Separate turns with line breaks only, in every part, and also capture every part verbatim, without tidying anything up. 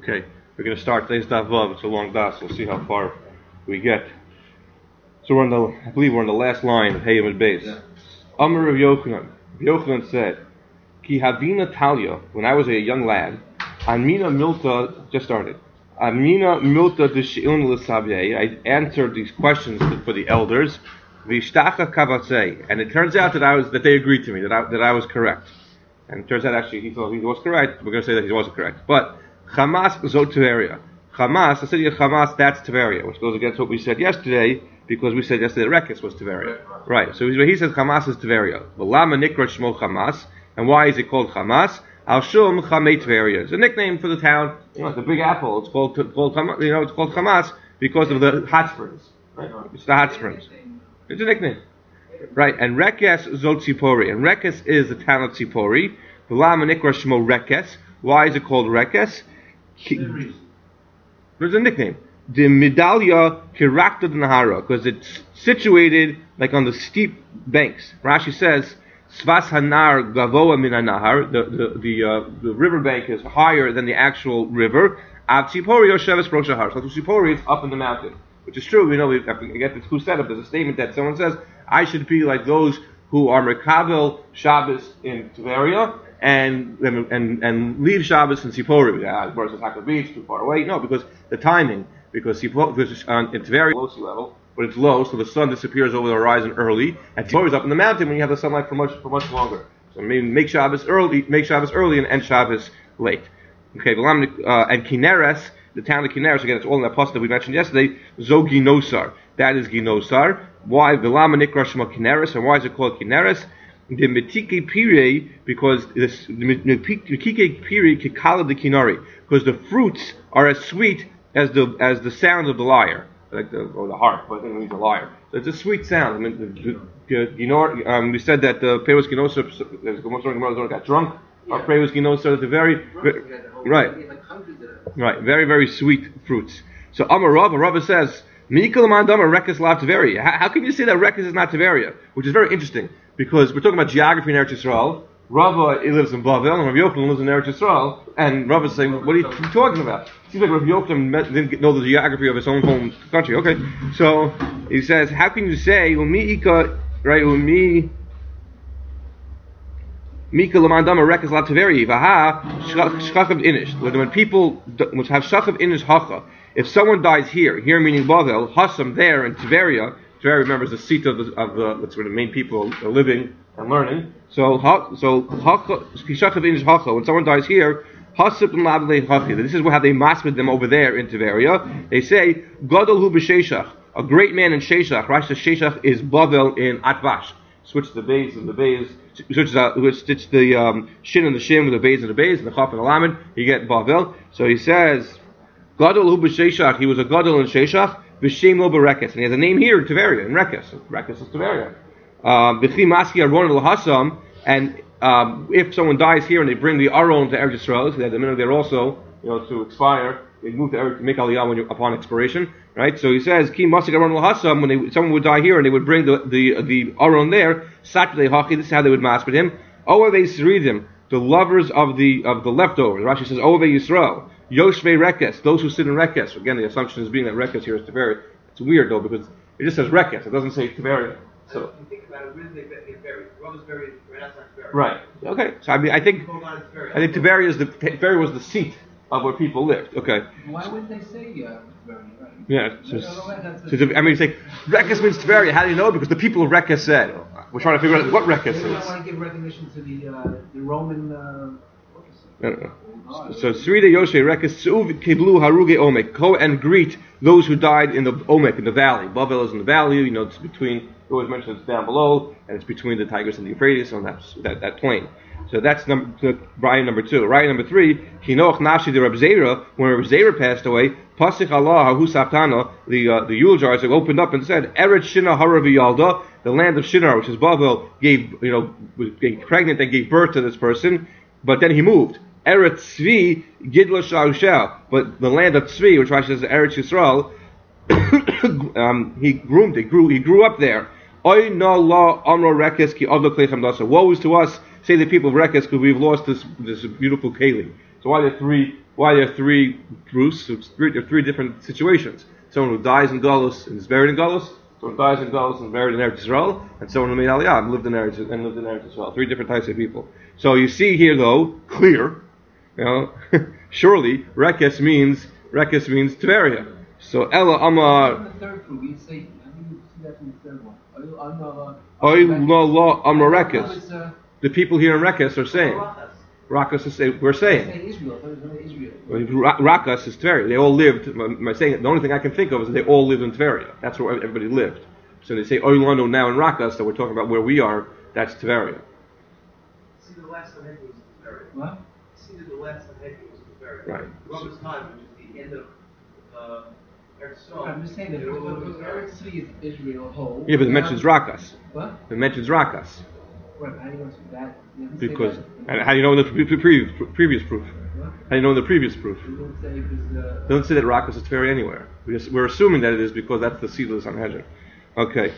Okay, we're going to start today's daf vav. It's a long daf, so we'll see how far we get. So we're on the, I believe we're on the last line of Hayim and Beis. Amar Rav Yochanan. Rav Yochanan said, Ki havina Talia, when I was a young lad, Amina Milta, just started, Amina Milta d'she'un l'savye, I answered these questions for the elders, V'ishtacha kavatzei, and it turns out that I was, that they agreed to me, that I, that I was correct. And it turns out actually he thought he was correct. We're going to say that he wasn't correct. But Hamas zot Tiberia. Hamas, the city of Hamas, that's Tiberia, which goes against what we said yesterday, because we said yesterday that Rekes was Tiberia. Right, right. So he says Hamas is Tiberia. V'lama nikra shmo Hamas. And why is it called Hamas? Al shum chamei Tiberia. It's a nickname for the town. You know, it's a big apple. It's called, called you know, it's called Hamas because of the hot springs. Right? It's the hot springs. It's a nickname. Right, and Rekes zot Tzipori. And Rekes is the town of Tzipori. V'lama nikra shmo Rekes. Why is it called Rekes? There's a nickname. The Medallia Kirakta Nahara, because it's situated like on the steep banks. Rashi says, Svas Hanar Gavoa Min Nahar, the the the, uh, the river bank is higher than the actual river. Av Tzipori Yosheves Roshahar. So Tzipori is up in the mountain, which is true. We know we have to get this who set up. There's a statement that someone says, I should be like those who are Merkabel Shabbos in Tiberia and and and leave Shabbos in Tzipori. Yeah, versus Hakka Beach, too far away. No, because the timing, because Tzipori is on, it's very low sea level, but it's low, so the sun disappears over the horizon early, and Tzipori is up in the mountain when you have the sunlight for much for much longer. So maybe make Shabbos early, make Shabbos early, and end Shabbos late. Okay, uh, and Kineres, the town of Kineres, again, it's all in that post that we mentioned yesterday. Zoginosar, that is Ginosar. Why Vilama Nikra Shema Kineres, and why is it called Kineres? The Metike Pire, because this Metike Pire Kikala de Kinari, because the fruits are as sweet as the as the sound of the lyre, like the or the harp, but I think it means the lyre. So it's a sweet sound. I mean, the, the, you know, um, we said that the Peros Ginosa, the got drunk. Yeah. Our Peros Ginosa, the very, very right, right, very very sweet fruits. So Amar Rava, Rava says, Mikal Mandama Rekes La Tiberia. How can you say that Rekes is not Tiberia? Which is very interesting. Because we're talking about geography in Eretz Yisrael. Rava, he lives in Bavel, and Rav Yochanan lives in Eretz Yisrael. And Rava is saying, what are you talking about? It seems like Rav Yochanan didn't know the geography of his own home country. Okay, so he says, how can you say, Umi Ika, right, Umi Mika Lamandama Rekes La Taveri, Vaha, Shchachav Inish. When people which have Shchachav Inish Hacha, if someone dies here, here meaning Bavel, Hassam there in Tiberia, Tiberia, remember, is the seat of the, of the, that's where the main people are living and learning. So, so when someone dies here, this is how they masmid them over there in Tiberia. They say, Gadol hu b'Sheshach, a great man in Sheshach. Rashi Sheshach is Bavel in Atvash. Switch the bays and the bays, switch the, stitch the um, shin and the shin with the bays and the bays, and the chaf and the lamed, you get Bavel. So he says, Gadol hu b'Sheshach, he was a Gadol in Sheshach, V'shem lo b'Rekes, and he has a name here in Tiberia, in Rekes. Rekes is Tiberia. V'chi maski aron l'hasam, and um, if someone dies here and they bring the aron to Eretz Yisrael, so they have the minute there also, you know, to expire, they move to Eretz to make aliyah when you, upon expiration, right? So he says, ki maski aron l'hasam, when they, someone would die here and they would bring the the the aron there, saturday hachi, this is how they would mask with him. Ovei Sridim, the lovers of the of the leftovers. Rashi says, Ovei Yisrael. Yoshvei Rekes, those who sit in Rekes. Again, the assumption is being that Rekes here is Tiberia. It's weird though because it just says Rekes. It doesn't say Tiberia. So
you think about it, where did they get buried? What was buried? Right outside Tiberia.
Right. Okay. So I mean, I think I think Tiberia is the Tiberia was the seat of where people lived. Okay.
Why would they say uh, Tiberia? Right?
Yeah. So, so, so, I mean, say Rekes means Tiberia. How do you know? Because the people of Rekes said. We're trying to figure out what Rekes is.
They don't want to give recognition to the uh, the Roman. Uh,
No, no. So Srida Yoshe Rekes Kiblu Haruge Omek. Go and greet those who died in the Omek, in the valley. Bavel is in the valley, you know, it's between, you always mention it's down below, and it's between the Tigris and the Euphrates on that that, that plain. So that's number Ryan number two. Ryan number three, Kinoch Nashi de Reb Zera, when Reb Zera passed away, Pasich Allah Hahu Saftana, the uh, the Yulejars opened up and said, Eretz Shinar Haravi Yalda, the land of Shinar, which is Bavel, gave, you know, was getting pregnant and gave birth to this person, but then he moved. Eretz Tzvi Gidla Sharushel, but the land of Tzvi, which Rashi says Eretz Yisrael, um, he groomed, he grew, he grew up there. Oy no la amro Rekes ki avlo kleichem dasa. Woe is to us, say the people of Rekes, because we've lost this this beautiful keli. So why are there three? Why are there three Bruce? There are three different situations. Someone who dies in Galus and is buried in Galus. Someone who dies in Galus and is buried in Eretz Israel, and someone who made Aliyah and lived in Eretz and lived in Eretz Israel. Three different types of people. So you see here, though, clear. You know, surely Rekes means Rekes means Tveria. So Ella Amar.
In the third proof, you say, how do you see that in the third one?
Oy lo lo Amar Rekes.
It's, uh,
The people here in Rekes are saying. Rakas is saying, we're saying.
saying Israel. I thought it was only Israel.
Ra- Rakas is Tveria. They all lived. I'm saying the only thing I can think of is that they all lived in Tveria. That's where everybody lived. So they say Oilano now in Rakas, that we're talking about where we are. That's Tveria.
See the last of Hegel was Tveria.
What?
See the last of Hegel was Tveria.
Right.
Roma's time, which is the end of uh, Eretz Yisrael.
I'm just saying that
It all was
because
Tveria.
Eretz City is Israel whole.
Yeah, but it mentions Rakas.
What?
It mentions Rakas
Right, how do you know that? You didn't say
because.
that.
And how do you know in the pre- pre- previous previous proof?
What?
How do you know in the previous proof?
You didn't say because. Uh,
It doesn't say that Rakas is Tveria anywhere. We just, we're assuming that it is because that's the seed of the Sanhedrin. Okay.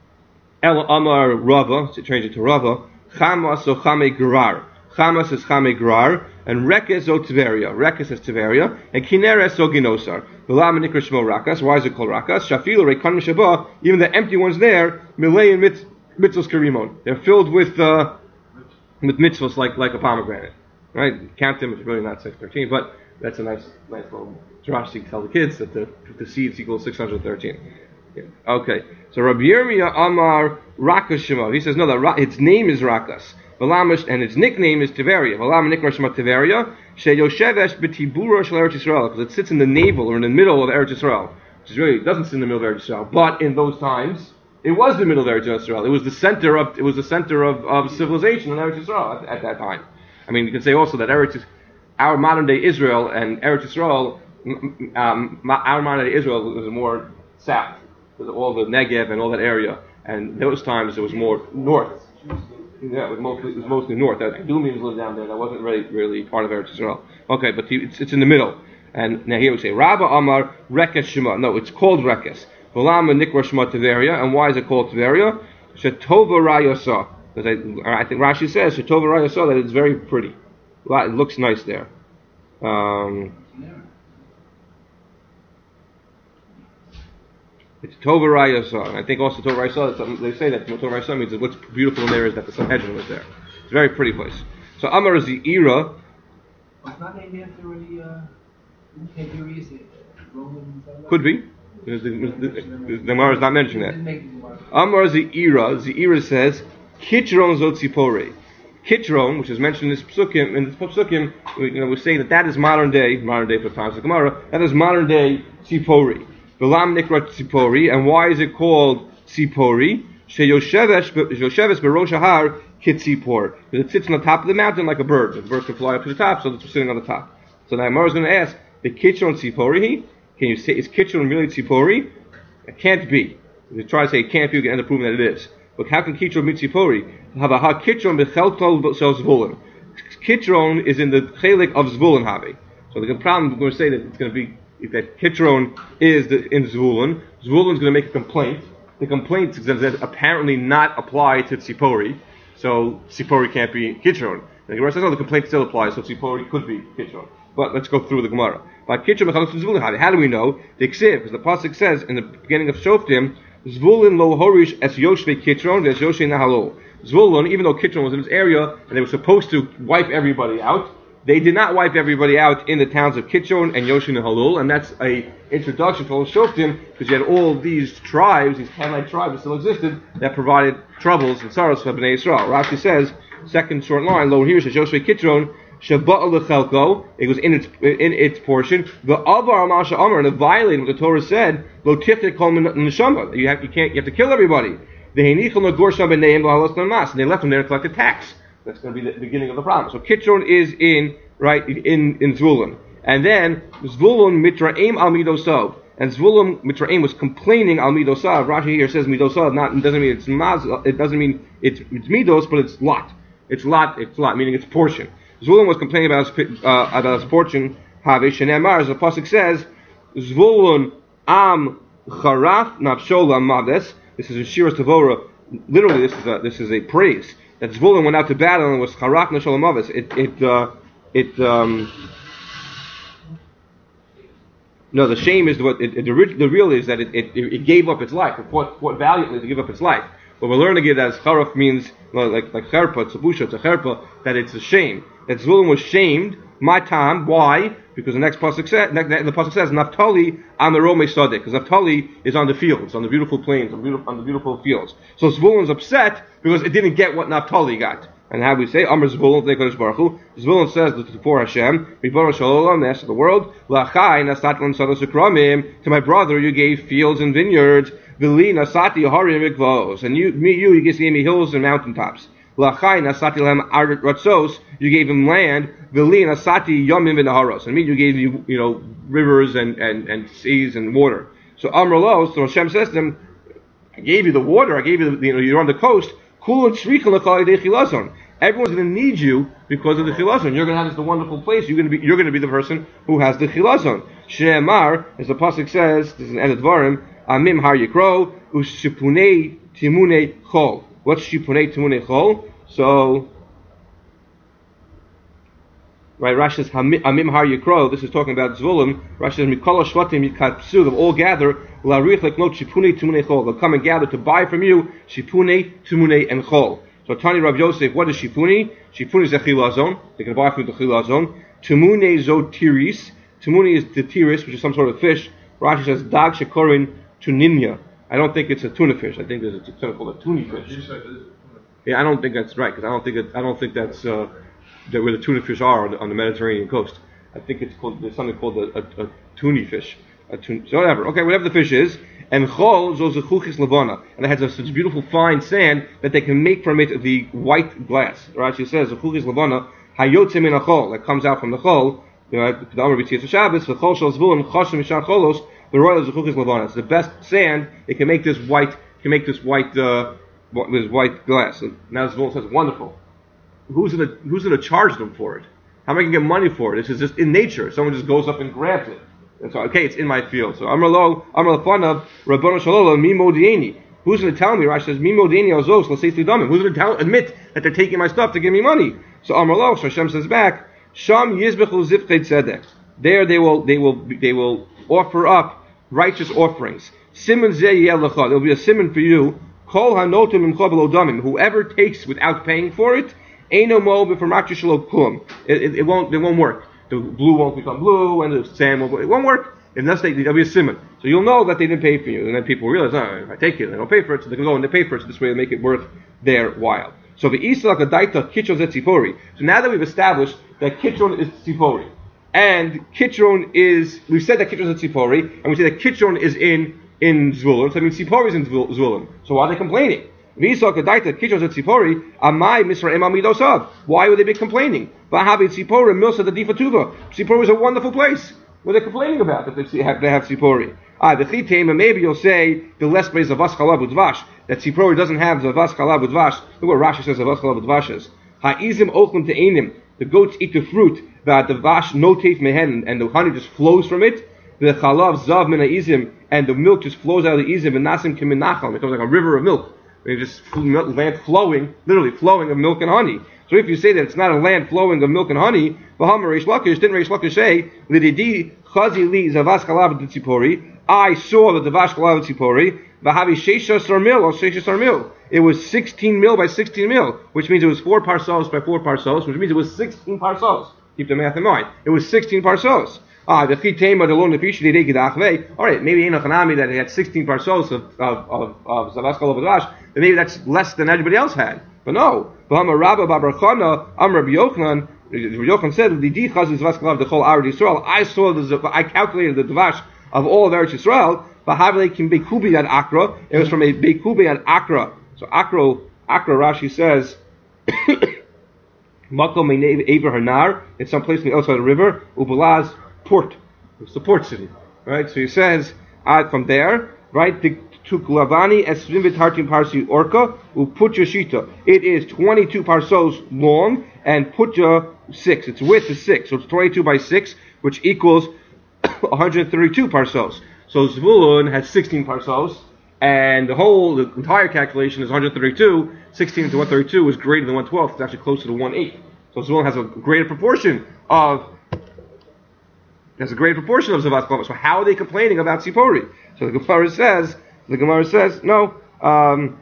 El Amar Rava, so change it to Rava. Chamas o Chame Gerar. Chamas is Chame Gerar, and Rekes o Tveria. Rekes is Tveria, and Kineres o Ginosar. V'lam Nikra Shmo Rakas. Why is it called Rakas? Shafilu Rekan Shabbat. Even the empty ones there, Milei and Mitz, Mitzvos Karimon. They're filled with uh, with mitzvos like like a pomegranate. Right? Count them. It's really not six thirteen, but that's a nice nice little drash to tell the kids that the the seeds equals six hundred thirteen. Yeah. Okay, so Rabbi Yirmiyah Amar Rakas Shema. He says no, that Ra- its name is Rakas, Valamish, and its nickname is Tiveria. Valam Nikra Shema Tiveria. She Yoshevesh b'Tibura Shel Eretz Yisrael, because it sits in the navel or in the middle of Eretz Yisrael, which is really it doesn't sit in the middle of Eretz Yisrael, but in those times it was the middle of Eretz Yisrael. It was the center of it was the center of, of civilization in Eretz Yisrael at, at that time. I mean, you can say also that Eretz, our modern day Israel and Eretz Yisrael, um, our modern day Israel was more south. With all the Negev and all that area, and those times it was more north. Yeah, it was mostly, it was mostly north. Edomians lived down there. That wasn't really really part of Eretz Yisrael. Okay, but it's, it's in the middle. And now here we say Rabba Amar Rekes Shema. No, it's called Rekes. V'lama Nikra Shema Tiveria. And why is it called Tiveria? Shetova Rayasa. Because I, I think Rashi says Shetova Rayasa that it's very pretty. It looks nice there. Um, It's Tova Rayasa. I think also Tova Rayasa, they say that Tova Rayasa means that what's beautiful in there is that the Sanhedrin was there. It's a very pretty place. So Amar Ze'ira.
It's not named after a uh, Tiberius, Roman.
Could be. The, the, the, the, the Gemara is not mentioning
Didn't
that.
make the Gemara.
Amar Ze'ira. Ze'ira says, Kitron Zotzipore. Kitron, which is mentioned in this psukim, in this psukim, you know, we're saying that that is modern day, modern day for times of Gemara, that is modern day Tzipori. V'lam nikra tzipori, and why is it called tzipori? Sheyosheves berosh hahar kitzipor, because it sits on the top of the mountain like a bird. The bird can fly up to the top, so it's sitting on the top. So now Gemara is going to ask, the kitron tzipori? Can you say is kitron really tzipori? It can't be. If you try to say it can't be, you can end up proving that it is. But how can kitron be tzipori? Have a ha kitron becheltol shel zvulun. Kitron is in the chelik of zvulun have. So the problem we're going to say that it's going to be. If that Kitron is the, in Zvulun, Zvulun is going to make a complaint. The complaint is going to apparently not apply to Tzipori, so Tzipori can't be Kitron. And the Gemara says, no, the complaint still applies, so Tzipori could be Kitron. But let's go through the Gemara. By Kitron, how do we know? The Ksiv, because the pasuk says in the beginning of Shoftim, Zvulun lo horish es yoshve Kitron ves yoshe nahalo. Zvulun, even though Kitron was in this area and they were supposed to wipe everybody out, they did not wipe everybody out in the towns of Kitron and Yoshin and Halul, and that's a introduction to all Shoftim, because you had all these tribes, these Canaanite tribes that still existed, that provided troubles and sorrows for Bnei Yisrael. Rashi says, second short line, lo here says Yoshve Kitron, Shabbat lechelko, it was in its in its portion. The Avar Amasha Amar, and it violated what the Torah said, lo tifte kol neshama. You have you can't you have to kill everybody. The henichel nagor sham b'neim l'halos l'mas, and they left them there to collect the tax. That's going to be the beginning of the problem. So Kitron is in right in in Zvulun, and then Zvulun mitraim al midosav, and Zvulun mitraim was complaining al midosav. Rashi here says midosav, not it doesn't mean it's maz, it doesn't mean it's it's midos, but it's lot. It's lot. It's lot, meaning it's portion. Zvulun was complaining about his uh, about his portion. Havish and Emar, as the pasuk says, Zvulun am charaf nafshola mades. This is in Shiras Tavora. Literally, this is a this is a praise. That Zvulun went out to battle and was charaf nafshola mades. It it uh, it um, no, the shame is what it, it, the, the real is that it, it, it gave up its life. It fought, fought valiantly to give up its life. But we're learning it as charaf means like like cherpa, it's a busha, it's a cherpa, that it's a shame. That Zvulun was shamed. My time, why? Because the next pasuk says, the pasuk says, Naphtali amerome sadik, because Naphtali is on the fields, on the beautiful plains, on, beautiful, on the beautiful fields. So Zvulun's upset because it didn't get what Naphtali got. And how do we say? Amr Zvulun, Kodesh Baruch Hu. Zvulun says before Hashem, Ribono Shel Olam, Master of the world, Lachai nasat lam sados ukramim, to my brother you gave fields and vineyards, Vili nasati harim mikvos, and you, me, you, you gave me hills and mountaintops. Lachai nasati lam arat ratzos, you gave him land. Vili nasati yomim v'naharos, and me, you gave you, you know, rivers and, and, and seas and water. So Amr Lo, so Hashem says to them, I gave you the water, I gave you the, you know, you're on the coast. Everyone's going to need you because of the chilazon. You're going to have this wonderful place. You're going to be you're going to be the person who has the chilazon. She'emar, as the pasuk says, this is an edit varim. Amim har yikro u'shipunei timune chol. What's shipunei timune chol? So, right, Rashi says Amim har yikro. This is talking about Zvulun. Rashi says Mikol shvatim yitkatsu. They'll all gather. Larich leknot shipunei timune chol. They'll come and gather to buy from you shipunei timune and chol. So Tani Rav Yosef, what is shipuni? Shipuni is a chilazon. They can buy from the chilazon. Tumune zo tiris. Tumuni is the tiris, which is some sort of fish. Rashi says dag shekorin tuninya. I don't think it's a tuna fish. I think there's a something called a tuni fish. Yeah, I don't think that's right because I don't think it, I don't think that's uh, that where the tuna fish are on the, on the Mediterranean coast. I think it's called there's something called a, a, a tuni fish. A tun, so whatever. Okay, whatever the fish is. And chol zo zechuchis levana, and it has a, such beautiful fine sand that they can make from it the white glass. Rashi says zechuchis levana hayotze min achol, that comes out from the chol. You know, the Amar b'tzias Shabbos the chol shel zvulun chashem mishar cholos the royal zechuchis levana. It's the best sand. It can make this white. Can make this white. Uh, this white glass. And now Zvulun says, wonderful. Who's gonna Who's gonna charge them for it? How am I gonna get money for it? This is just in nature. Someone just goes up and grabs it. And so, okay, it's in my field. So, Amar Lo, Amar Lefanav, Rabbono Shel Olam, Mi Modieni. Who's going to tell me? Rashi says, Mi Modieni Azos, L'Seis Lidamim. Who's going to tell, admit that they're taking my stuff to give me money? So, Amar Lo, so Hashem says back, Sham Yizbechu Zivchei Tzedek. There they will, they will, they will offer up righteous offerings. Siman Zeh Yeh Lecha. There will be a siman for you. Kol Hanotim Imcha B'lo Damim. Whoever takes without paying for it, Eino Mo B'Famachu Shelo Klum. It won't, it won't work. The blue won't become blue, and the sand won't. It won't work unless they there'll be a simon. So you'll know that they didn't pay for you, and then people realize, oh, if I take it, they don't pay for it, so they can go and they pay for it. So this way, they make it worth their while. So the Isla Kadaita Kitron Zet Tzipori. So now that we've established that Kitron is Tzipori, and Kitron is, we've said that Kitron is Tzipori, and we say that Kitron is in in Zvulun. So I mean Tzipori is in Zvulun. So why are they complaining? Why would they be complaining? Tzipori is a wonderful place. What are they complaining about that they have, they have Tzipori? Ah, the Chitema, maybe you'll say the less place of Zavas Chalav Udvash, that Tzipori doesn't have Zavas Chalav Udvash. Look what Rashi says Zavas Chalav Udvash is. Ha'izim ochlim te'enim, the goats eat the fruit, that the vash no teif mehen, and the honey just flows from it. The Chalav Zav min ha'izim, and the milk just flows out of the izim, and nasim kiminachal, it becomes like a river of milk. It's just land flowing, literally flowing of milk and honey. So if you say that it's not a land flowing of milk and honey, Reish Lakish, didn't Reish Lakish say, Lididi chazi li zavas chalav tzipori, I saw the davash chalav tzipori, v'havi sheisha sar mil, or sheisha sar mil. It was sixteen mil by sixteen mil, which means it was four parsos by four parsos, which means it was sixteen parsos. Keep the math in mind. It was sixteen parsos. Ah, the chitema the lon lefish the degedachve. All right, maybe in a chanami that they had sixteen parsos of of of, of zavas chalav tzipori, then maybe that's less than everybody else had. But no, Bahama Rabba Babarchana, Am Rabbi Yochanan, Rabbi Yochanan said, the Dichaz is Vaskalav the whole Eretz Yisrael. I saw the, I calculated the Dvash of all of Eretz Yisrael, Bahavle Kim Beikubi at Akra. It was from a Beikubi at Akra. So Akra, Akra Rashi says, Makom Meinev Eber Hanar, it's some place outside the river, Ubalaz port. It's the port city. Right? So he says, uh, from there, right, the took Lavani as Srimvitartim Parsi Orca, Uputja Shita. It is twenty-two parsos long and Putja six. Its width is six. So it's twenty-two by six, which equals one hundred thirty-two parsos. So Zvulun has sixteen parsos, and the whole, the entire calculation is one hundred thirty-two. sixteen to one hundred thirty-two is greater than one twelfth. It's actually closer to one eighth. So So Zvulun has a greater proportion of has a greater proportion of Zavas Klomos. So how are they complaining about Tzipori? So the Gemara says, the Gemara says, no, um,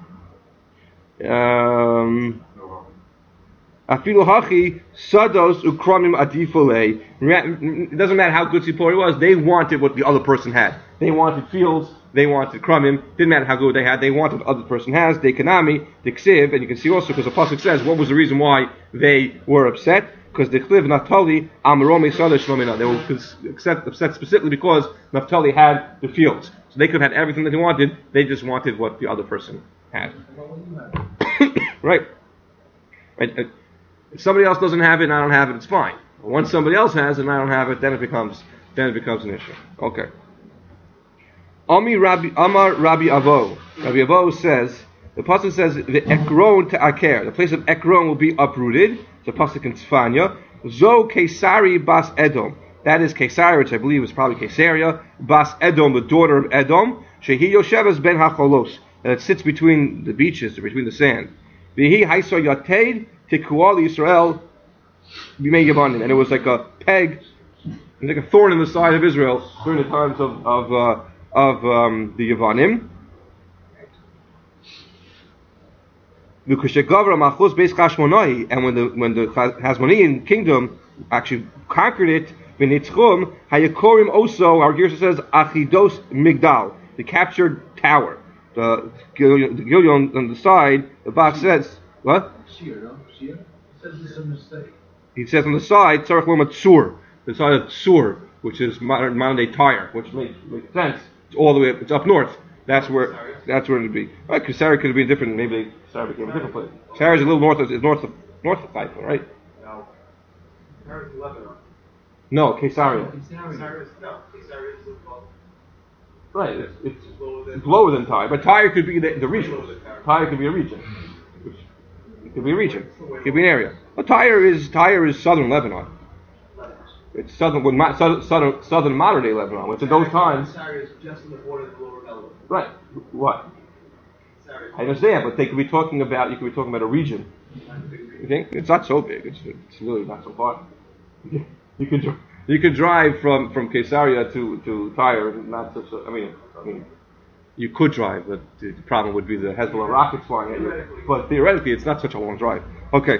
um, Afilu hachi sados ukramim adifole. It doesn't matter how good Tzipori was. They wanted what the other person had. They wanted fields. They wanted kramim. Didn't matter how good they had. They wanted what the other person has. They kanami, the ksiv, and you can see also because the pasuk says what was the reason why they were upset. Because the Chliv Naphtali Amaromi Sada Shlomina. They were upset, upset specifically because Naphtali had the fields. So they could have had everything that they wanted. They just wanted what the other person had. Right. Right. If somebody else doesn't have it and I don't have it, it's fine. But once somebody else has it and I don't have it, then it becomes then it becomes an issue. Okay. Ami Rabbi Amar Rabbi Avo. Rabbi Avo says the pasuk says the Ekron to Aker. The place of Ekron will be uprooted. The pasuk in Tzfanya. Zo Kesari Bas Edom. That is Kesari, which I believe is probably Kesaria. Bas Edom, the daughter of Edom. Shehi Yoshevas ben Hacholos. That it sits between the beaches, or between the sand. Vihi Haiso Yated Tikual Yisrael Bimei Yavanim. And it was like a peg, like a thorn in the side of Israel during the times of of uh, of um, the Yavanim. And when the when the Hasmonean kingdom actually conquered it, V'nitzchum Hayakorim also, our Gersa says Achidos Migdal, the captured tower. The the Gilyon on the side, the box says what?
Shir, no? Shir? It says it's a mistake.
He says on the side, Tzarech Loma Tzur, the side of Tzur, which is modern modern day Tyre, which makes, makes sense. It's all the way up, it's up north. That's where that's where it would be. Right, Kesari could have been different. Maybe Kesari became a different place. Kesari is a little north of is north of north of Haifa, right?
No. Kesari is Lebanon.
No, Kesaria.
Kesari is no. Kesari is above.
Right, it's, it's,
It's lower than.
it's lower than Tyre, but Tyre could be the, the region. Tyre could be a region. It could be a region. It could be an area. But Tyre is Tyre is southern Lebanon. It's southern, well, southern, southern, southern modern day Lebanon. Which in those times.
Kesari is just on the border of the lower Lebanon.
Right. What?
Kesari.
I understand, but they could be talking about. You could be talking about a region. You think it's not so big? It's it's really not so far. You could you could drive from, from Caesarea to to Tyre. Not such. A, I mean, I mean, you could drive, but the problem would be the Hezbollah rockets flying at you. But theoretically, it's not such a long drive. Okay.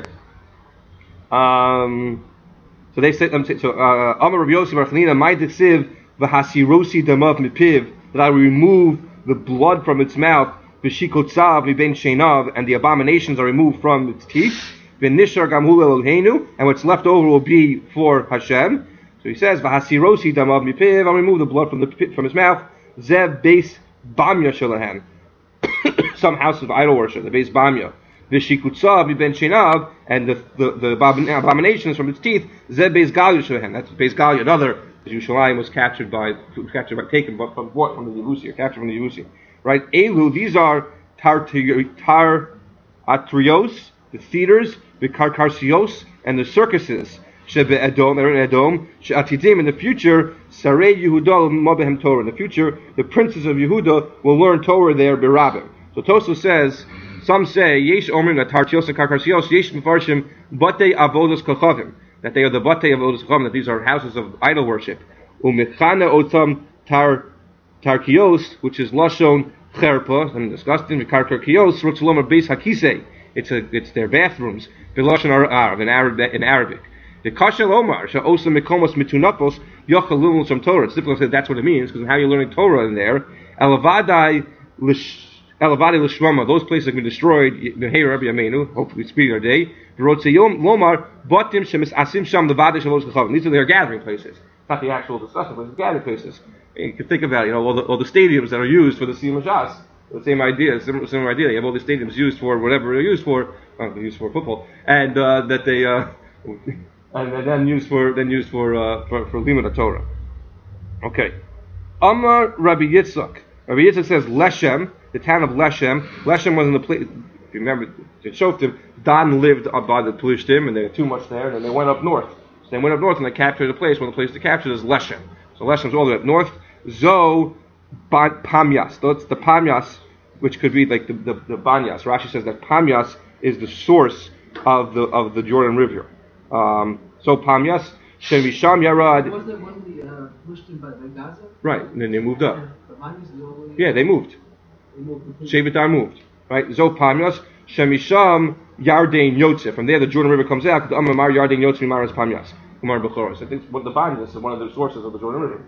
Um. So they said. Um, so Amar Rabbi Yossi Bar Chanina, my diksiv v'hasirosi damav mipiv, that I will remove the blood from its mouth, v'shikotzav miben sheinav, and the abominations are removed from its teeth, v'nishar gamhu Eloheinu, and what's left over will be for Hashem. So he says v'hasirosi damav mipiv, I'll remove the blood from the from his mouth. Zev beis bamya shelahem, some house of idol worship, the beis bamya. V'shikutzav miben sheinav, and the the, the abominations from its teeth. Zev beis galia shelahem, that's beis galia, another. Yerushalayim was captured by, captured by, taken by, from what from the Yevusi, or captured from the Yevusi, right? Elu, these are tar tar atrios, the theaters, the karkarsios, and the circuses. Shebe Edom, Aaron Edom, she'atidim, in the future, Sarei Yehuda mobehem Torah. In the future, the princes of Yehuda will learn Torah there, berabim. So Tosu says, some say yesh omrim that tartios and karkarsios, yesh mefarshim batei avodos kochavim, that they are the batei avodos kochavim, that these are houses of idol worship. Umichana otam tar tarkios, which is lashon cherpa, and disgusting. Karkarkios rutzlomar beis hakisei. It's a it's their bathrooms. Belashon Arab in Arab in Arabic. The kashel omar she'osa mikomos mitunapos yochalul some Torah. It's difficult to say that's what it means because how you're learning Torah in there. Elavadai lish. Elavadi l'shvama, those places have been destroyed. Hey Rabbi Yameinu, hopefully speed our day. V'rotzeyom lomar batim shemis asim sham levadi shalos kachavim. These are their gathering places, not the actual discussion places. Gathering places. You can think about it, you know all the all the stadiums that are used for the Siyum Shas. The same idea, similar, similar idea. You have all the stadiums used for whatever they're used for. Well, they're used for football, and uh, that they uh, and then used for then used for uh, for, for Limud Torah. Okay, Amar Rabbi Yitzchak. Rabbi Yitzchak says Leshem, the town of Leshem. Leshem was in the place. If you remember, in Shoftim, Dan lived up by the Plishtim, and they had too much there, and they went up north. So they went up north and they captured a place. One of the places they captured is Leshem. So Leshem's all the way up north. Zo Pamyas. That's the Pamyas, which could be like the, the, the Banyas. Rashi says that Pamyas is the source of the of the Jordan River. Um, so Pamyas Shemisham Yarad.
Wasn't it one the uh, pushed in by the Gaza?
Right, and then they moved up.
But mine is the only.
Yeah, they moved.
They moved completely.
Shevitar moved. Right, Zo Pamyas Shemisham Yardain Yotze. From there, the Jordan River comes out. The Amar Yardain Yotze Mimaras Pamyas. Kumar Bechoros. I think what the Bible is one of the sources of the Jordan River.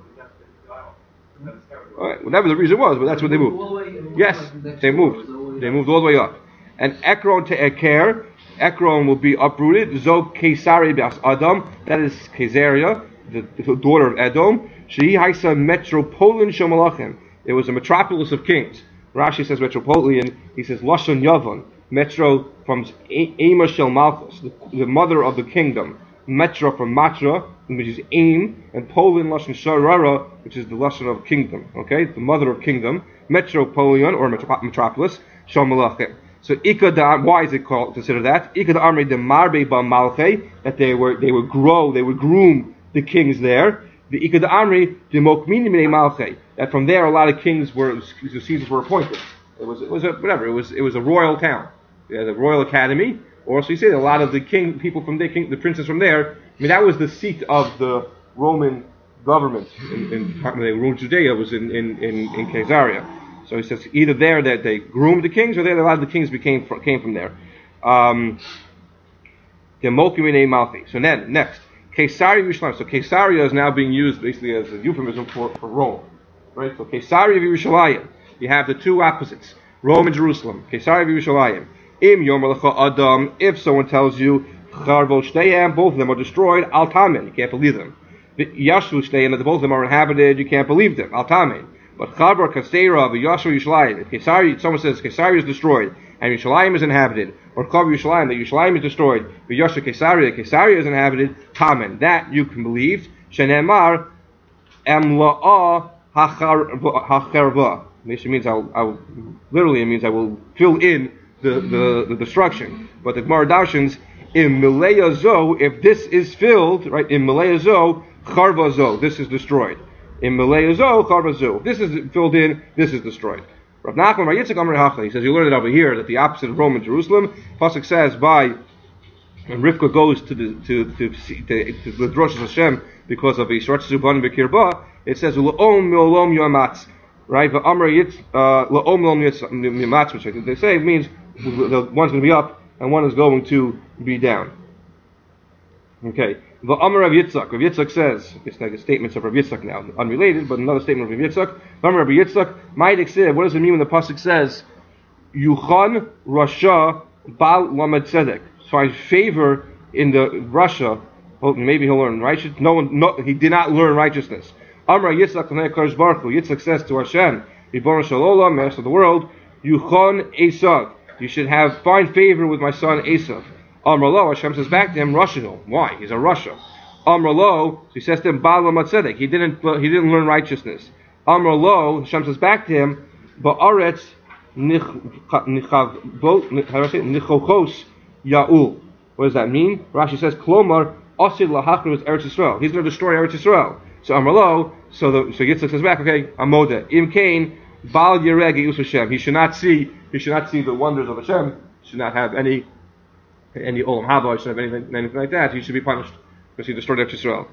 All right, whatever the reason was, but that's what they moved.
All the way- all the
Yes,
way back
they
to-
moved.
all the way
They
up.
moved all the way up. And Ekron to Eker, Ekron will be uprooted. Zo Kesari Bas Adam, that is Caesarea, the, the daughter of Edom. Shehi Haisa Metropolitan Shomalachim. It was a metropolis of kings. Rashi says metropolitan. He says Lashon Yavon, metro from Ema Shel Malchus, the, the mother of the kingdom. Metro from Matra, which is Aim, and Poland Lashon Sharara, which is the Lashon of kingdom. Okay, the mother of kingdom. Metropolitan or metro- metropolis Shel Malachim. So Ika da, why is it called consider that? Ika da Amri de Marbe ba Malche, that they were they would grow, they would groom the kings there. The Ika da Amri de Mokmini mine Malche, that from there a lot of kings were the Caesars were appointed. It was it was a whatever, it was it was a royal town. They had a royal academy, or so you say a lot of the king people from there, king, the princes from there. I mean that was the seat of the Roman government in, in when they ruled Judea was in in, in, in Caesarea. So he says either there that they groomed the kings, or there a lot of the kings became came from there. Um, so then next, Caesarea Yerushalayim. So Caesarea is now being used basically as a euphemism for, for Rome, right? So Caesarea Yerushalayim. You have the two opposites, Rome and Jerusalem. Caesarea Yerushalayim. Im Yomer Lecha Adam. If someone tells you Charvo Shteyam, both of them are destroyed, Al Tamen. You can't believe them. Yashvu Shteyam, that both of them are inhabited, you can't believe them. Al Tamen. But Chabar Kaseira v'Yashua Yushalayim. If Caesarea, someone says Caesarea is destroyed and Yushalayim is inhabited, or Chabar Yushalayim, that Yushalayim is destroyed, v'Yashua Caesarea, Caesarea is inhabited, Tamen. That you can believe. Shenemar Emla'a Hacharva. Which means I'll, I'll literally it means I will fill in the, the, the destruction. But the Gemara darshans in Milea Zo, if this is filled, right? In Milea Zo, Charva Zo, this is destroyed. In Malay Zo, Charvazu. This is filled in, this is destroyed. Rav Nachman Bar Yitzchak Amar Hacha. He says you learn it over here that the opposite of Rome and Jerusalem. Pasuk says by when Rivka goes to the to to to, to the Rosh Hashem because of Yisrat Zuban Bekirba, it says L'om Milom Yomatz. Right? The Amar Yitz L'om Milom Yomatz, which I think they say means the one's going to be up and one is going to be down. Okay. The Amar Rav Yitzchak. Rav Yitzchak says, it's like a statement of Rav Yitzchak now, unrelated, but another statement of Rav Yitzchak. The Amar Rav Yitzchak, Ma'idek said, what does it mean when the pasuk says, Yuchan Rasha Bal Lamed Tzedek? Find favor in the Russia. Well, maybe he'll learn righteousness. No one, no, he did not learn righteousness. Amar Yitzchak L'nei Kadosh Baruch Hu. Yitzchak says to Hashem, Ribono Shel Olam, Master of the world, Yuchan Esav. You should have find favor with my son Esav. Amralo, Hashem says back to him, Russian. Why? He's a Russia. Amralo, so he says to him, Ba'al Matzedek. He didn't, he didn't learn righteousness. Amralo, Hashem says back to him, Ba'aretz nichochos Ya'ul. What does that mean? Rashi says, Klomar Osid Lahachnu is Eretz Yisrael. He's going to destroy Eretz Yisrael. So Amralo, so the so Yitzchak says back, okay, Amoda. Im Kain, Ba'al Yereg Yus Hashem. He should not see, he should not see the wonders of Hashem. He should not have any any Olam Haba, should have anything, anything like that, he should be punished because he destroyed Eretz Yisrael.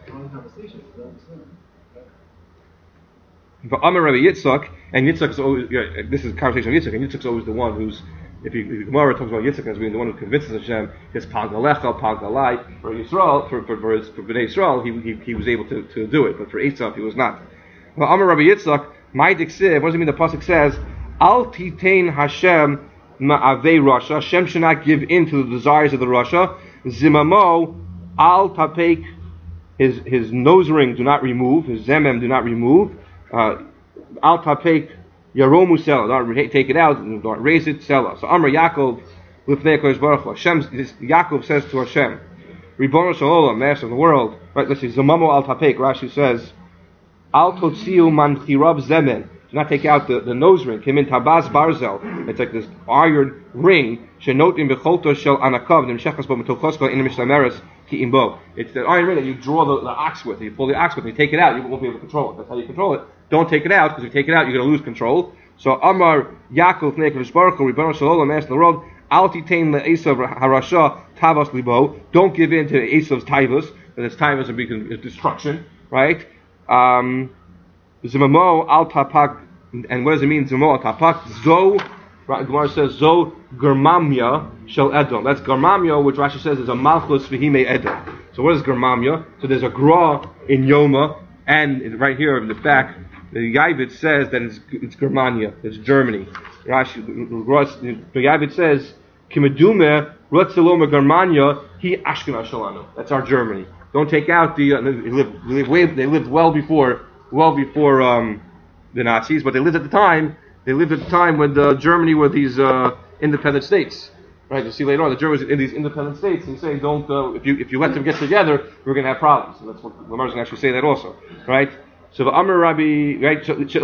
But Amar Rabbi Yitzchak, and Yitzchak is always, yeah, this is a conversation of Yitzchak, and Yitzchak is always the one who's, if you, if the Gemara talks about Yitzchak as being the one who convinces Hashem, his Pagalecha, Pagalai, for Yisrael, for, for, for, his, for Bnei Yisrael, he, he, he was able to, to do it, but for Esav, he was not. Well, Amar Rabbi Yitzchak, my diksiv, what does it mean the pasuk says, Al titain Hashem Ma'avei Rasha. Hashem should not give in to the desires of the Rasha. Zimamo al tapek. His his nose ring do not remove. His zemem do not remove. Uh, al tapek yaromu sela. Don't take it out. Don't raise it. Sela. So Amar Yaakov lifnei Kodesh Baruch Hu. Hashem. Yaakov says to Hashem, Ribono Shel Olam, Master of the world. Right. Let's see. Zimamo al tapek. Rashi says, Al totziu man chirav zemen. Do not take out the, the nose ring. Kim in tabaz barzel. It's like this iron ring. Shenotim becholto shel anakav. Nimshechas bo metochosko in mishlameres ki imbo. It's the iron ring that you draw the, the ox with. You pull the ox with. You take it out. You won't be able to control it. That's how you control it. Don't take it out, because if you take it out, you're going to lose control. So Amar Yaakov Nei Kodesh Baruch Hu Ribono Shel Olam, Master of the world, Al titain le'esav harasha tavas libo. Don't give in to Esav's taivas. That his taivas are being destruction, right? Um, Zimamo al tapak. And what does it mean? Zimamo al tapak. Zo. Right, Gemara says Zo Germamya Shel Edom. That's Germamya, which Rashi says is a Malchus V'hime Edom. So what is Germamya? So there's a Gra in Yoma, and right here in the back, the Yavit says that it's, it's Germania, it's Germany. Rashi, the Yavit says Kimedume Rotzeloma Germania He Ashkenaz Shalanu. That's our Germany. Don't take out the. Uh, they lived. They lived, way, they lived well before, well before um, the Nazis, but they lived at the time. They lived at the time when the Germany were these uh, independent states, right? You see later on the Germans in these independent states. And you say, don't uh, if you if you let them get together, we're going to have problems. And that's what the Gemara is going to actually say that also, right? So the Amar Rabbi, right? Because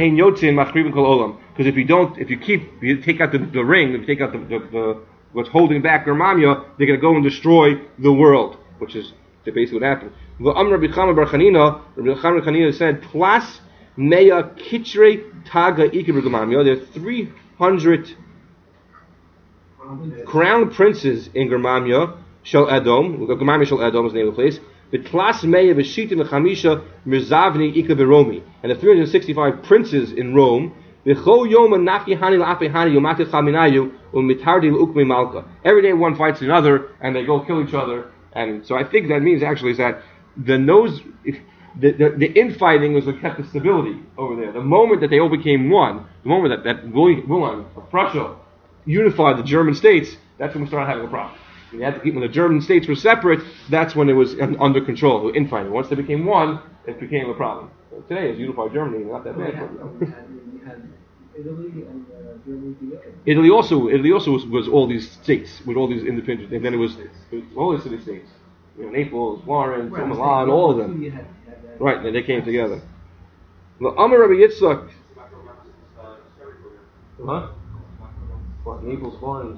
if you don't, if you keep, if you take out the, the ring, if you take out the, the, the what's holding back Germania, they're going to go and destroy the world, which is basically what happened. The Amar Rabbi Chama Bar Chanina, Rabbi Chama Bar Chanina said, plus Meya Kitre Taga Ikebr Germania. There are three hundred crown princes in Germania. Shel Edom. Germania Shel Edom is the name of the place. The Tlas Meya V'Shitim L'Chamisha Mirzavni Ikebr Romi. And the three hundred sixty-five princes in Rome. V'Cho Yom Nafki Hani L'Ape Hani Yomatich Chaminayu U'Mitardi L'Ukmi Malka. Every day one fights another, and they go kill each other. And so I think that means actually is that the nose. If, The, the, the infighting was what kept the stability over there. The moment that they all became one, the moment that, that Wilhelm of Prussia unified the German states, that's when we started having a problem. When, you had to keep, when the German states were separate, that's when it was under control, the infighting. Once they became one, it became a problem. So today, as unified Germany, not that bad.
We had, we had Italy and uh, Germany together.
Italy also, Italy also was, was all these states, with all these independent, and then it was, it was all these city states. You know, Naples, Florence,
Right,
Milan, all of them.
you had- you had that.
Right, and they came together. The Amar Rabbi Yitzchak. Huh? What, Naples, Florence?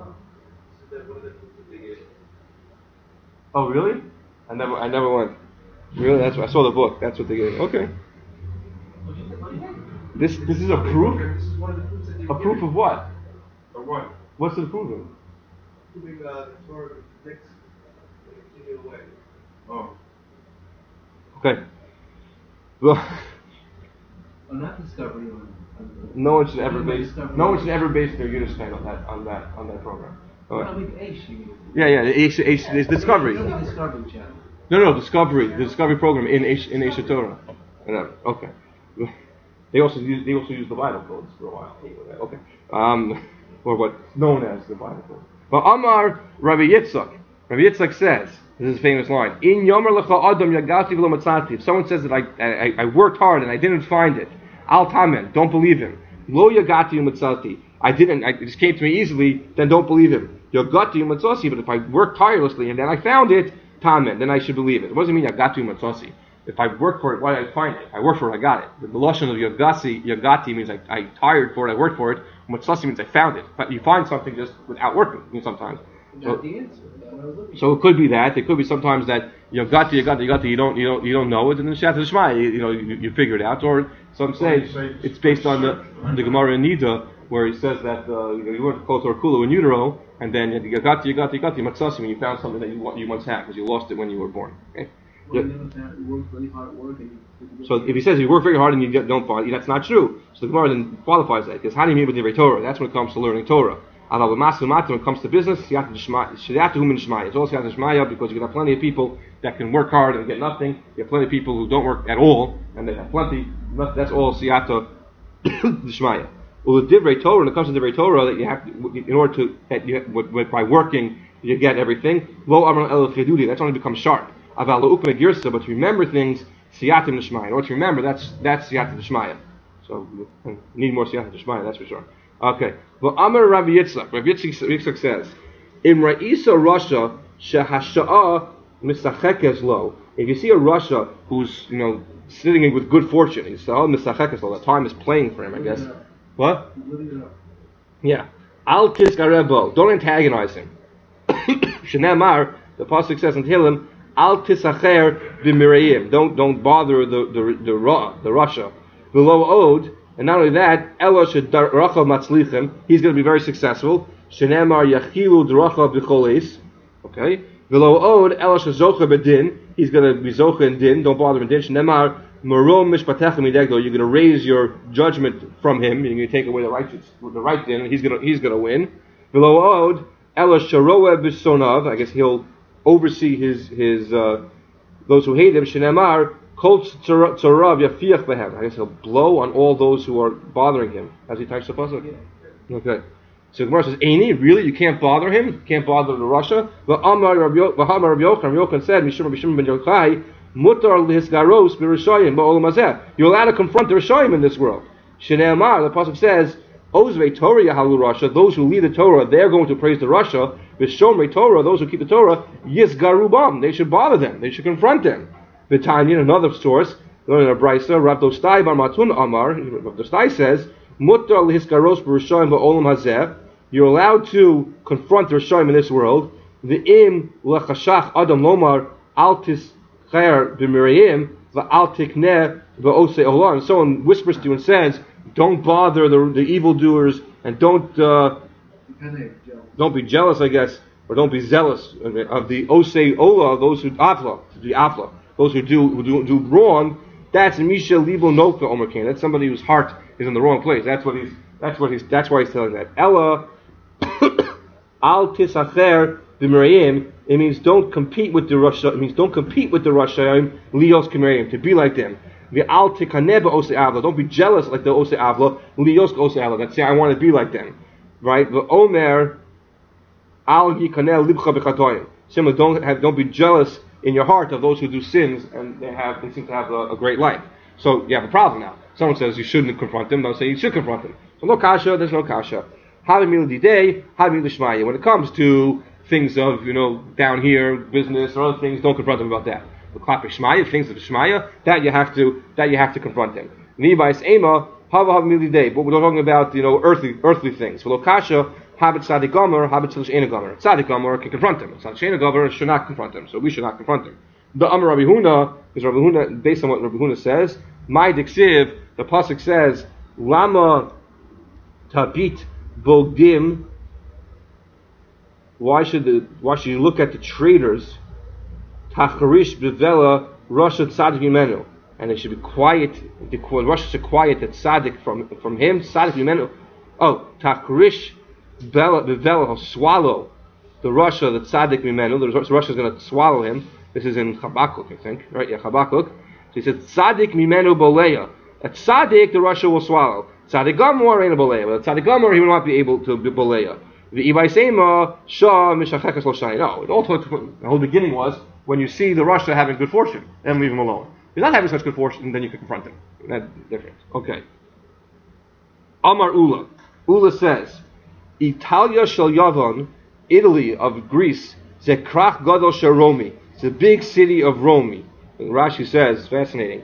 Oh, really? I never, I never went. Really? That's what I saw the book. That's what they gave. Okay. This, this is a proof. A proof of what?
Or what?
What's it proving?
Proving uh, the Torah next continue away.
Oh. Okay. Well,
Oh, not discovery. On, on
no one should ever base.
Discovery.
No one should ever base their Yiddishkeit on that, on that, on that program. All right.
No, we H, you mean.
Yeah, yeah. The H, H, it's Discovery.
It's the Discovery Channel.
No, no, Discovery, the Discovery program in H, in Aish Torah. Okay. They also use, they also use the Bible codes for a while. Okay. Um, or what's known as the Bible codes. But Amar Rabbi Yitzchak. Rabbi Yitzchak says, this is a famous line, In Yomer Lecha Adam Yagati V'lo Matzati. If someone says that I, I, I worked hard and I didn't find it, Al Tamen, don't believe him. Lo Yagati Matzati. I didn't, I, it just came to me easily, then don't believe him. Yagati Matzasi, but if I worked tirelessly and then I found it, Tamen, then I should believe it. What does it mean Yagati Matzasi? If I worked for it, why did I find it? I worked for it, I got it. The Lashon of Yagasi, Yagati means I, I tired for it, I worked for it. Matzasi means I found it. But you find something just without working, you know, sometimes. So,
That's the answer. That's what I was looking
so it could be that. It could be sometimes that you know, got to, you got to, you got to, you don't, you don't, you don't know it, and then Shat Shema, you, you know, you, you figure it out. Or some say it's based on the the Gemara in Nida, where he says that uh, you, know, you weren't close to Kulu in utero, and then you got to, you got to, you got to Matzasi when you found something that you you once had because you lost it when you were born. Okay?
Well, you never found, you worked really hard at work and you
So if he says you work very hard and you don't find it, that's not true. So the Gemara then qualifies that because how do you mean with the Torah? That's when it comes to learning Torah. Although when it comes to business, it's all siyata d'shmaya because you have plenty of people that can work hard and get nothing. You have plenty of people who don't work at all and they have plenty. That's all siyata d'shmaya. Well, the divrei Torah, when it comes to divrei Torah, that you have to, in order to that you have, by working you get everything. Lo amar el chidudi. That's only becomes sharp. Aval ukme girsa, but to remember things siyatim d'shmaya. In order to remember, that's that's siyata d'shmaya. So you need more siyata d'shmaya, that's for sure. Okay. Well, Amar Rabbi Yitzchak. Rabbi Yitzchak says, "In Ra'isa Russia shehasha'a misachekes lo." If you see a Russia who's you know sitting with good fortune, he's oh misachekes lo. The time is playing for him, I guess. What? Yeah. Al tiskarebo. Don't antagonize him. Shnemar. The pasuk says in Tehillim, Al tisacher b'mirayim. Don't don't bother the the the, the, the Russia. Below od. And not only that, Elo shedarachav matzlichim, he's going to be very successful. Shenemar yachilu dracha b'choles. Okay. V'lo od elash zocha bedin. He's going to be zocha in din. Don't bother him in din. Shenemar marom mishpatecha midegdo. You're going to raise your judgment from him. You're going to take away the righteous, the right din. And he's going to he's going to win. V'lo od elash sharoa b'sonav. I guess he'll oversee his his uh, those who hate him. Shenemar kol tzorav yafiach behem. I guess he'll blow on all those who are bothering him. As he types the pasuk. Okay. So the Gemara says, Eini, really? You can't bother him? You can't bother the Russia? V'amar Rav Yochanan, Rav Yochanan said, Mishum Mishum ben Yochai, mutar lihisgaros b'Rishayim ba'olam hazeh. You're allowed to confront the Rishayim in this world. Shnei Amar, the pasuk says, Ozvei Torah yahalu Russia, those who lead the Torah, they're going to praise the Russia. V'shomrei Torah, those who keep the Torah, yisgarubam, they should bother them, they should confront them. V'tanyin, another source, learning a brisa, Rav Dostai bar Matun Amar, Rav Dostai says, mutar lihisgaros b'Rishayim ba'olam hazeh. You're allowed to confront the Rishayim in this world. The im lechashach adam lomar al tischer b'mirayim v'al tikneh v'osei olam. And someone whispers to you and says, "Don't bother the the evildoers and don't uh, don't be jealous, I guess, or don't be zealous of the osei ola, those who afla, the afla, those who do who do, do wrong." That's misha libo noka omer kain. That's somebody whose heart is in the wrong place. That's what he's. That's what he's. That's why he's telling that. Ella. Al tisacher b'mirayim. It means don't compete with the Russia. It means don't compete with the Russian. Lios k'mirayim, to be like them. The al tikaneh b'osei avla. Don't be jealous like the osei avla. Lios osei avla. That's say I want to be like them, right? The omer al yikaneh libcha b'chatoyim. Similar, don't have, don't be jealous in your heart of those who do sins and they have they seem to have a, a great life. So you have a problem now. Someone says you shouldn't confront them. Don't say you should confront them. So no kasha. There's no kasha. When it comes to things of, you know, down here, business or other things, don't confront them about that. The klapei shmaya, things of shmaya, that you have to that you have to confront them. Nivais ema, hava hava milidei, but we're talking about, you know, earthly earthly things. For lokasha, habit tzadik gomer, habit tzadish gomer. Tzadik gomer can confront them. Tzadish gomer should not confront them. So we should not confront them. The Amar Rabbi Huna, because Rabbi Huna, based on what Rabbi Huna says, my diksiv, the pasuk says, lama tabit Bogdim. Why should the why should you look at the traitors? Tacharish bevela Russia tzadik mimenu, and they should be quiet. The Russia should quiet that tzadik from from him tzadik mimenu. Oh, Tacharish bevela bevela will swallow the Russia the tzadik mimenu. The Russia is going to swallow him. This is in Habakkuk, I think, right? Yeah, Habakkuk. So he said tzadik mimenu boleya. At tzadik the Russia will swallow. Tzadik Gamor ain't a boleya. But Tzadik Gamor he will not be able to be boleya. The Ibaisema Shah Mishachekas Loshai. No, it all took, the whole beginning was when you see the Russia having good fortune, then leave him alone. If he's not having such good fortune, then you can confront him. That's different. Okay. Amar Ula. Ula says, Italia Shel Yavon, Italy of Greece, Zekrach Gadol Shel Romi. It's a big city of Romi. And Rashi says, fascinating.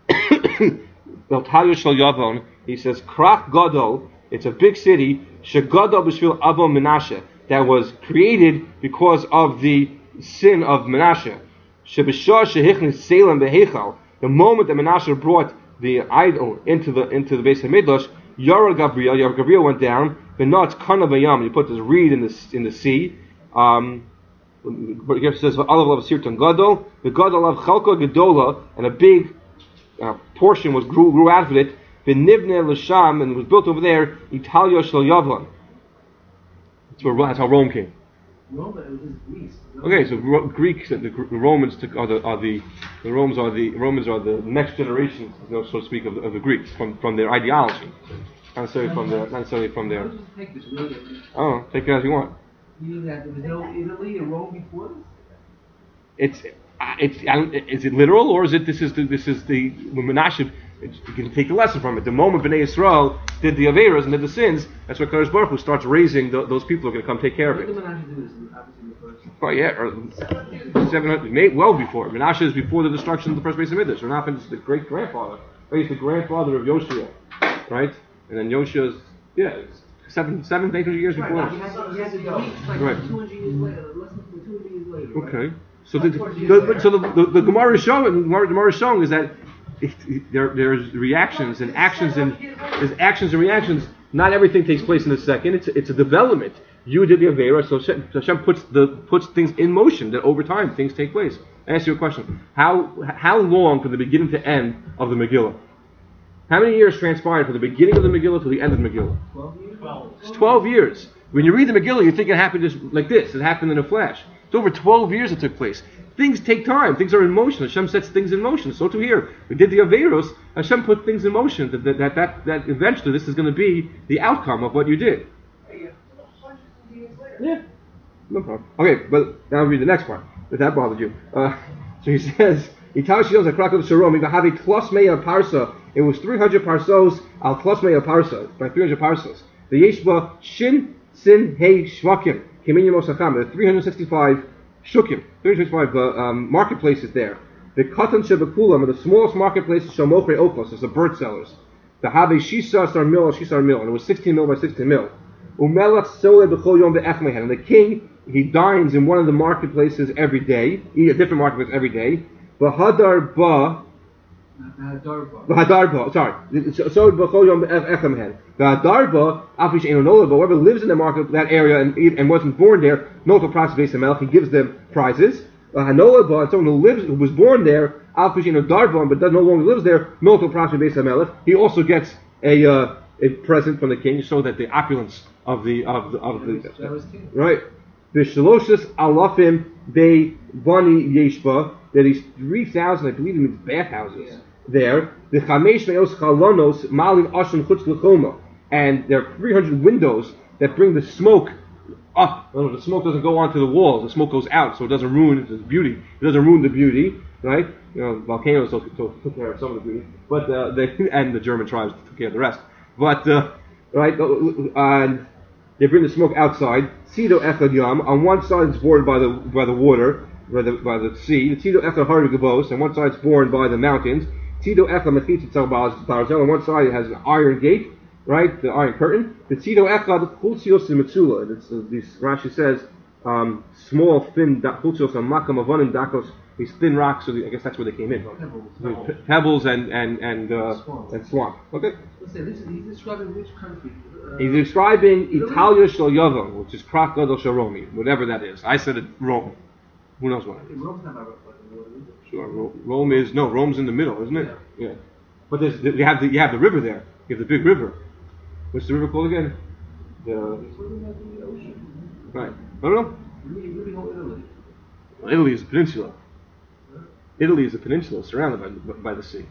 Italia Shel Yavon. He says, Krach Gadol, it's a big city, Shegadol B'Shvil Avo Menashe, that was created because of the sin of Menashe. Shebishah Shehichnis Salem Behechal, the moment that Menashe brought the idol into the into the base of Midrash, Yara Gabriel, Yara Gabriel went down, Benot Kana Bayam, he put this reed in the in the sea. Um, but it says, Alav Lav Sirtan Gadol, the Gadol of Chalka Gedola, and a big uh, portion was grew, grew out of it. V'nivne l'sham, and it was built over there. Italia shel Yavon. That's where that's how Rome came.
Rome, it was just Greece.
Okay, so Ro- Greeks, the, the Romans took, are the are the the Romans are the Romans are the next generation, you know, so to speak, of the, of the Greeks from, from their ideology, not necessarily from their not necessarily from their.
Take this really.
Oh, take it as you want.
You mean that there was no Italy or Rome before this?
It's uh, it's uh, is it literal, or is it this is the this is the when Menashe? You can take the lesson from it. The moment Bnei Yisrael did the Averas and did the sins, that's where Kadosh Baruch Hu starts raising the, those people who are going to come take care of it.
When did Menashe do this? Obviously the first.
Oh yeah, or seven hundred, maybe well before. Menashe is before the destruction of the first base of Midrash. Menashe is the great grandfather. He's the grandfather of Yoshua, right? And then Yoshua's yeah, it's seven, seven, eight hundred years before.
Right, he has to, he has to go. Like
Right.
two hundred years later, less than two hundred years later. Right?
Okay, so the, the so the the, the Gemara is showing, the Gemara is showing is that. It, it, there, there's reactions and actions and there's actions and reactions. Not everything takes place in a second. It's a, it's a development. You did the Avera, so Hashem, so Hashem puts the puts things in motion. That over time things take place. I ask you a question: How how long from the beginning to end of the Megillah? How many years transpired from the beginning of the Megillah to the end of the Megillah?
Twelve years.
Twelve.
It's twelve years. When you read the Megillah, you think it happened just like this. It happened in a flash. It's over twelve years it took place. Things take time. Things are in motion. Hashem sets things in motion. So too here. We did the Averos. Hashem put things in motion. That that, that, that eventually this is going to be the outcome of what you did. Yeah. No problem. Okay, but now I'll read the next part. If that bothered you. Uh, so he says, Itashi knows a Krakow Sharom, have a plus meya parsa. It was three hundred parsos, al plus meya parsa, by three hundred parsos. The Yeshba Shin Sin Hey Shvakim, Keminim Osacham, the three hundred sixty-five Shukim, three hundred sixty-five uh, um, marketplaces there. The Katan Shebakulam, the smallest marketplace is Shamokre Opos, it's the bird sellers. The Habe Shisa Sar Mil, Shisa Mil, and it was sixteen mil by sixteen mil. Umelat Sole Bechol Yom Be'echmehen, and the king, he dines in one of the marketplaces every day, a different marketplace every day. V'hadar ba, v'hadar ba, sorry, so Bechol Yom Be'echmehen. V'hadar ba, afish eno nola, but whoever lives in the market, that area, and, and wasn't born there, noto pras beis hamelech, he gives them prizes. V'hanola ba, and someone who lives, who was born there, afish eno darba, but no longer lives there, noto pras beis hamelech, he also gets a uh, a present from the king, so that the opulence of the of the of the,
That was king.
right. The shaloshes alafim be bani yeshba, that is three thousand, I believe it means bathhouses
Yeah.
there. The chamesh me'os chalonos malin ashen chutz l'choma, and there are three hundred windows that bring the smoke up. No, the smoke doesn't go onto the walls. The smoke goes out, so it doesn't ruin the beauty. It doesn't ruin the beauty, right? You know, volcanoes took, took, took care of some of the beauty, but uh, they and the German tribes took care of the rest. But uh, right, and they bring the smoke outside. Tzido echad yam. On one side it's bordered by the by the water, by the by the sea. The tzido echad har gavos. On one side it's bordered by the mountains. Tzido echad mechitz barzel. On one side it has an iron gate, right, the iron curtain. The tzido echad chulzios mitzula. It's uh, this Rashi says um, small thin chulzios and makam avonim dakos. These thin rocks, so the, I guess that's where they came in.
Pebbles.
Pebbles and and and uh,
Swamp.
and swamp. Okay.
Listen, this is, he's describing which country? Uh,
He's describing Italia Shel Yavam, which is Krak Gadol Shel Romi, whatever that is. I said it Rome. Who knows what it is?
Rome's not by the water, is it?
Sure. Ro- Rome is no. Rome's in the middle, isn't it? Yeah. But there's you have the you have the river there. You have the big river. What's the river called again? The
It's where we have the ocean.
right. I don't know.
Really, really whole Italy.
Well, Italy is a peninsula. Italy is a peninsula surrounded by by the sea.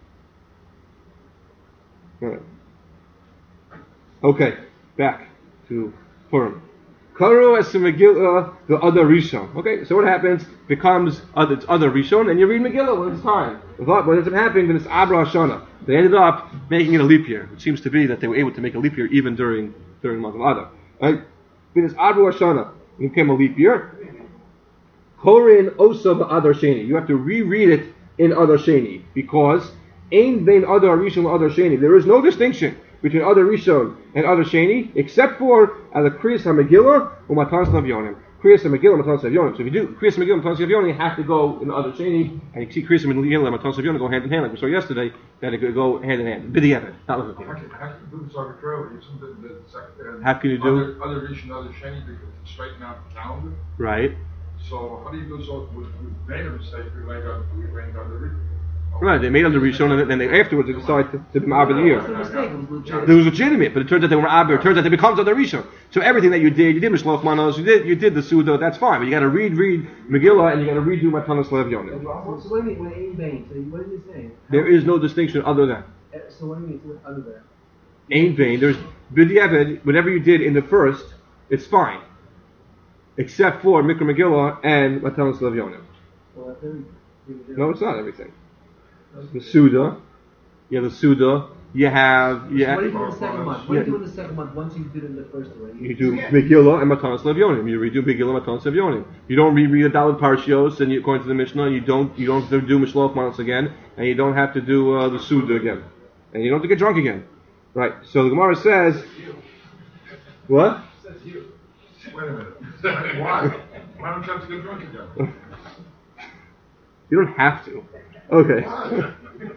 Right. Okay, back to Purim. Karo as Megillah, the other Rishon. Okay, so what happens? Becomes other, it's other Rishon, and you read Megillah when it's time. What ends up happening? Then it's Abra Hashanah. They ended up making it a leap year. It seems to be that they were able to make a leap year even during during the month of Adar. Right? Then it's Abra Hashanah. It became a leap year. Korin Osa Adar Sheni. You have to reread it in Adar Sheni because Ein Bein Adar Rishon Adar Sheni. There is no distinction between Adar Rishon and Adar Sheni except for the Kriyas HaMegillah or Matanas Lavyonim. Kriyas HaMegillah, Matanas Lavyonim. So if you do Kriyas HaMegillah, Matanas Lavyonim, you have to go in Adar Sheni, and you see Kriyas HaMegillah and Matanas Lavyonim go hand in hand, like we saw yesterday, that it could go hand in hand. B'diavad, not
How
Lavyonim.
can, how can you do this arbitrarily? Isn't the, the, the,
How can you do-
other, other Rishon, other Sheni, they could straighten out the calendar?
Right.
So how do you do so with, with made a mistake, we went on, we went on the Rishon?
Right, they made under Rishon, and then they, afterwards they decided to, to be Ma'aber the
What's the
year.
mistake? It was legitimate.
It was legitimate, but it turns out they were Ma'aber. It turns out it becomes under Rishon. So everything that you did, you did Mishloach Manos, you did you did the Suda, that's fine, but you got to read, read Megillah, and you got to redo Matanas Lavyonim.
So what do you mean when Ein Bain? So what is he saying?
There is no distinction other than.
Uh, So what do you mean with other than?
Ain't vain. There's b'diavad. Whatever you did in the first, it's fine, except for Mikra Megillah and Matanas Lavyonim.
Well, that's everything.
No, it's not everything. The Suda, you have the Suda. You have
So
yeah.
what do you do in the second month? What do you
Yeah.
do in the second month once you did it in the first already?
You do Megillah and Matanas Lavyonim. You redo Megillah and Matanas Lavyonim. You don't reread the Dalit Parshios, and you, according to the Mishnah, you don't you don't have to do Mishloach Manos again, and you don't have to do uh, the Suda again, and you don't have to get drunk again. Right. So the Gemara says, what?
Says you. Wait a minute. Why? Why don't you have to get drunk again?
You don't have to. Okay.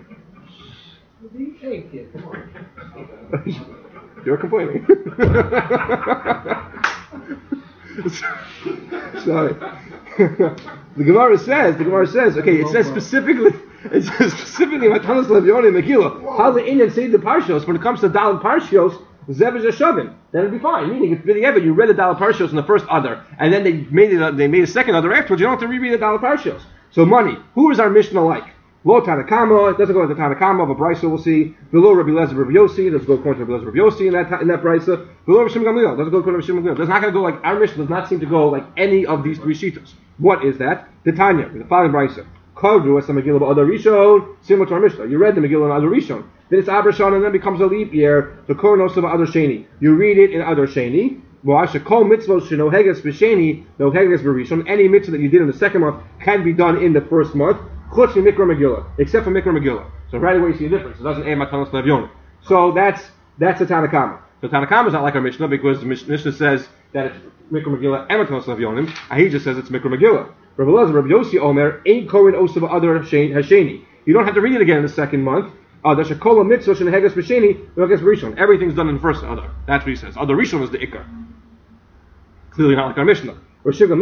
Hey kid, come on.
You're complaining. Sorry. The Gemara says, the Gemara says, okay, it says specifically, it says specifically, Matanos Levionim Megillah, how the Indian say the Parshos, when it comes to Dalet Parshos, Zev is Shavin, then it'd be fine. Meaning, if really ever you read the Dalet Parshos in the first Adar, and then they made it, they made a second Adar afterwards, you don't have to reread the Dalet Parshos. So money, who is our Mishnah like? Lo Tanakama, it doesn't go with the Tanakama of a Brisa, we'll see. Below Rabbi Lezer Rabbi Yossi, it doesn't go according to Rabbi Lezer Rabbi Yossi in that, in that Brisa. Below Rabbi Shimon Gamliel, it doesn't go according to Rabbi Shimon Gamliel. It's not going to go like, our Mishnah does not seem to go like any of these three Shitas. What is that? The Tanya, the following Brisa. Kodru as the Megillah Ba'adar Rishon, similar to our Mishnah. You read the Megillah in Adar Rishon. Then it's Abrashon and then becomes a leap year, the Kornos of Adar Sheni. You read it in Adar Sheni. Kol mitzvot sheno heges b'sheni, no heges b'rishon. Any mitzvah that you did in the second month can be done in the first month. Chutz from Mikra Megillah, except for Mikra Megillah. So right away you see a difference. It doesn't add Matanos Levionim. So that's that's the Tanakama. So Tanakama is not like our Mishnah because the Mishnah says that it's Mikra Megillah and Matanos Levionim, and he just says it's Mikra Megillah. Rabbi Lezer, Rabbi Yossi Omer, ain't Kohen Osav Adar Hasheni. You don't have to read it again in the second month. Uh, Everything's done in the first Adar. That's what he says. Adar Rishon is the Ikar. Clearly not like our Mishnah. Rav Shimon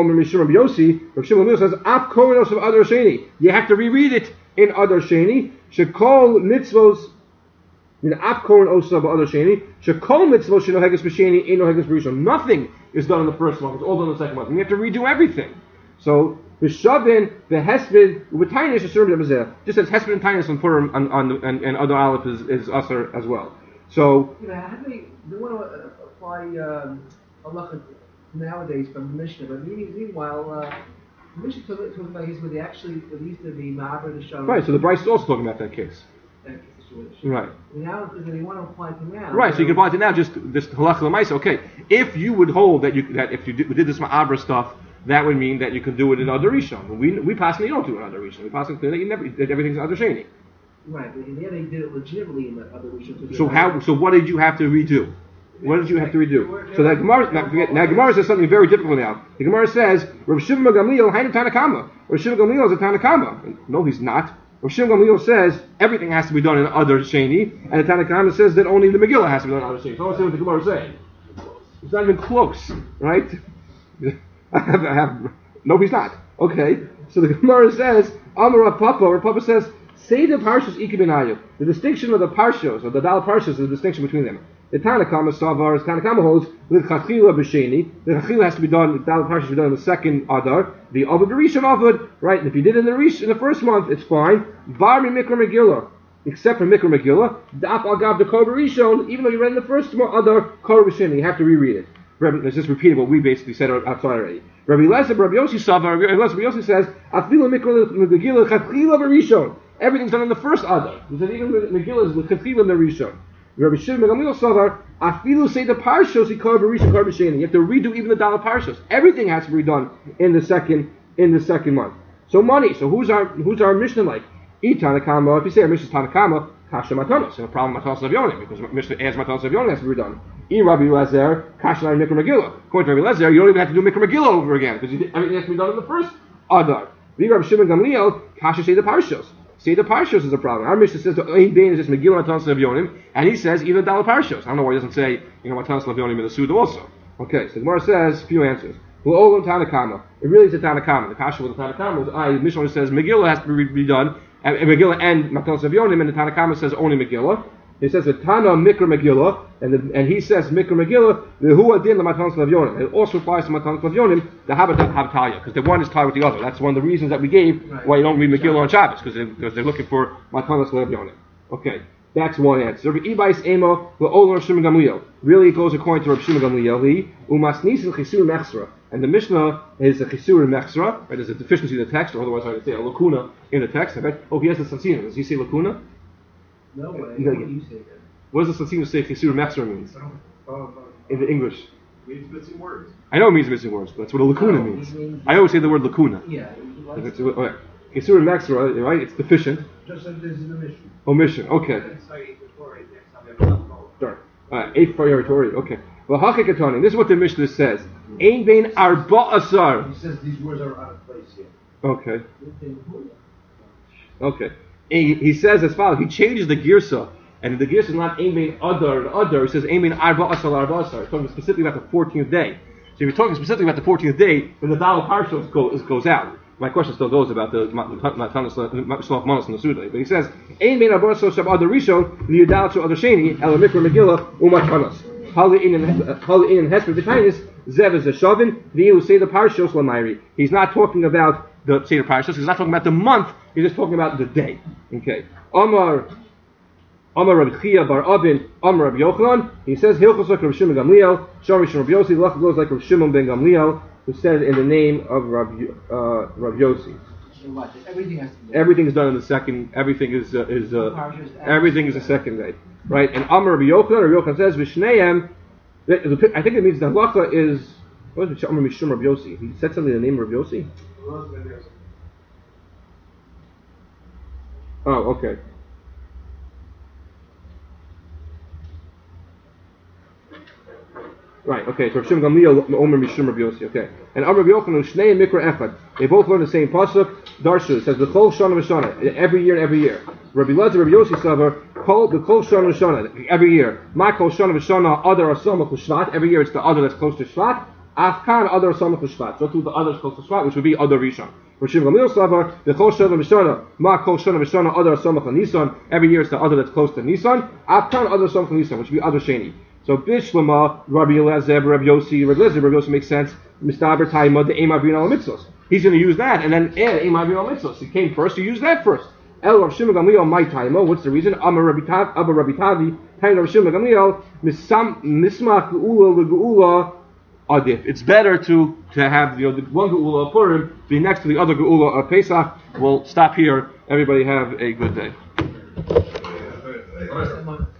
Gamliel says, "Af korenos of Adar Sheni." You have to reread it in Adar Sheni. Shekol mitzvos, in Af korenos of Adar Sheni. Shekol mitzvos sheno heges b'sheni, eno heges b'rishon. Nothing is done in the first month. It's all done in the second month. And you have to redo everything. So v'shavin v'hesped v'tainis asur b'zeh. Just as hesped and tainis on Purim and on and, and Adar Aleph is is asur as well. So
you know, how do they they want to apply um, halacha nowadays from the Mishnah, but meanwhile, uh, the Mishnah talks about his where they actually where they used to be ma'aber the shalom.
Right, so the Bryce is also talking about that case.
That situation.
Right.
Now, because they want to apply to now.
Right, so you can apply it now. Just this halacha l'maisa. Okay, if you would hold that you that if you did, did this ma'aber stuff, that would mean that you can do it in Adar Rishon. We we pass you don't do it in Adar Rishon. We pass it that you never that everything's in Adar Sheni.
Right, but there they did it legitimately in the Adar Rishon.
So how? So what did you have to redo? What did you have to redo? So that Gemara, now, now Gemara says something very difficult now. The Gemara says, Rav Shimon Gamliel, Hainu Tanakama. Rav Shimon Gamliel is a Tanakama. No, he's not. Rav Shimon Gamliel says everything has to be done in Adar Sheni, and the Tanakama says that only the Megillah has to be done in Adar Sheni. So I want to say what the Gemara is saying. It's not even close, right? I have, I have, no, he's not. Okay, so the Gemara says, Amar Rav Papa, Rav Papa says, say the Parshas Ikibinayu. The distinction of the Parshos, or the Dal Parshos, is the distinction between them. The Tanakama Savar, as Tanakama holds, with Chachila B'Sheni. The Chachila has to be done, the Dal Parshas should be done in the second Adar. The Avad Rishon Avad, right? And if you did it in the Rish, in the first month, it's fine. Bar Mi Mikra Megillah, except for Mikra Megillah. Daf Agav the Korba Rishon, even though you read in the first Adar, Korba B'Sheni, you have to reread it. Let's just repeat what we basically said outside already. Rabbi Lezer, Rabbi Yossi Savar, Rabbi Lezer, Rabbi Yossi says, Afilu Mikra Megillah Chachila B'Rishon. Everything's done in the first Adar. He said even Megillah is the Chachila in the Rishon. Rabbi Shimon Gamliel Savar, Afilu say the Parshos he called B'Rishon Korba B'Sheni. You have to redo even the Dal Parshos. Everything has to be done in the second in the second month. So money. So who's our who's our Mishnah like? E Tanakama. If you say our Mishnah is Tanakama, Kasha Matanos. And a problem Matanos Levionim because Mishnah adds Matanos Levionim has to be done. E Rabbi Lezer, Kasha Mikra Megillah. According to Rabbi Lezer, you don't even have to do Mikra Megillah over again because everything has to be done in the first Adar. E Rabbi Shimon Gamliel, Kasha say the Parshos. Say the Parshos is a problem. Our Mishnah says the Ein Bein is just Megillah Matanos Levionim, and he says even Dal Parshos. I don't know why he doesn't say you know Matanos Levionim in the Suda also. Okay, so the Gemara says a few answers. Well, Olam Tanakama. It really is a Tanakama. The Kasha with the Tanakama is I. The Mishnah says Megillah has to be redone, and, and Megillah and Matanos Levionim, and the Tanakama says only Megillah. He says the Tana Mikra Megillah, and the, and he says Mikra Megillah the Hu Adin the Matanos Levionim. It also applies to Matanos Levionim the Habitat Habtalia because the one is tied with the other. That's one of the reasons that we gave right. Why you don't read Megillah on Shabbos because they, because they're looking for Matanos Levionim. Okay, that's one answer. Ibais Emo the Olam Rav Shimon Gamliel. Really, it goes according to Rav Shimon Gamliel. He Umasnis el Chisur Mechsra, and the Mishnah is a Chisur Mechsra. Right, there's a deficiency in the text, or otherwise I would say a lacuna in the text. I bet. Oh, he has the Sansina. Does he say lacuna?
No way.
You gotta get, you say that. What does the Sansina say Chisur Mechsra means in the English?
It means missing words.
I know it means missing words, but that's what a lacuna no, means. means. I always say the word lacuna.
Yeah.
It's, okay. Chisur Mechsra, right? It's deficient.
Just like this is an omission.
Omission. Okay. Sure. Uh, eighth priority. Okay. Well, Hakikatani. This is what the Mishnah says. Ein bein arba asar.
He says these words are out of place here.
Okay. Okay. He, he says as follows. He changes the girsa And the Gis is not aiming other other. It says aiming arba asal arba asar. It's talking specifically about the fourteenth day. So if you're talking specifically about the fourteenth day, then the Dal Parshos goes goes out. My question still goes about the Matanas Shlach Manos and the Suda. But he says, Ein mein arba asal shab other rishon liyudal to other sheni el mikra megillah umatanas. Hali in hali in hesper the kindness zev is a shavin v'yu say the Parshos lamayri. He's not talking about the Seder Parshos. He's not talking about the month. He's just talking about the day. Okay. Amar. Amar Rabbi Chia bar Abin, Amar Rabbi Yochanan. He says, Hilchos like Rabbi Shimon Gamliel, Sharish Rabbi Yossi. The Lach goes like Rabbi Shimon ben Gamliel, who said in the name of Rabbi uh, Rabbi Yossi.
Everything has to be.
Everything is done in the second. Everything is uh, is uh, everything is the second day, right? And Amar Rabbi Yochanan. Rabbi Yochanan says, V'shneim. I think it means the halacha is. What is it? Amar Mishum Rabbi Yossi. He said something in the name of Rabbi Yossi. Oh, okay. Right, okay, so Shimon Gamliel, Omer Mishum Rabbi Yossi, okay. And Amar Rabbi Yochanan, Shnei and Mikra Echad. They both learn the same pasuk. Darshu, it says, the Kol Shana V'Shana, every year and every year. Rabbi Lezer, Rabbi Yossi Savar, Kol, the Kol Shana V'Shana, every year. Ma Kol Shana V'Shana, Adar Asamach L'Shvat, every year it's the Adar that's close to Shvat. Afkan, Adar Asamach L'Shvat. So to the others close to Shvat, which would be Adar Rishon. For Shimon Gamliel Savar, the Kol Shana V'Shana, Ma Kol Shana V'Shana, Adar Asamach L'Nisan, every year it's the Adar that's close to Nisan. Afkan, Adar Asamach L'Nisan, which would be Adar Sheni. So Bishlama, Rabbi Eliezer, Rabbi Yossi, Rabbi Eliezer, Rabbi Yossi makes sense. Mistaber Taima, the Eimar Bin al Mitzvos. He's going to use that and then add Eimar Bin al Mitzvos. He came first, he used that first. El Rav Shimon Gamliel, my Taima. What's the reason? Amar Rabbi Tav, Abba Rabbi Tavi, Taim Rav Shimon Gamliel, Misam Mismach Geula LeGeula Adif. It's better to to have you know the one Geula of Purim be next to the other Geula of Pesach. We'll stop here. Everybody have a good day.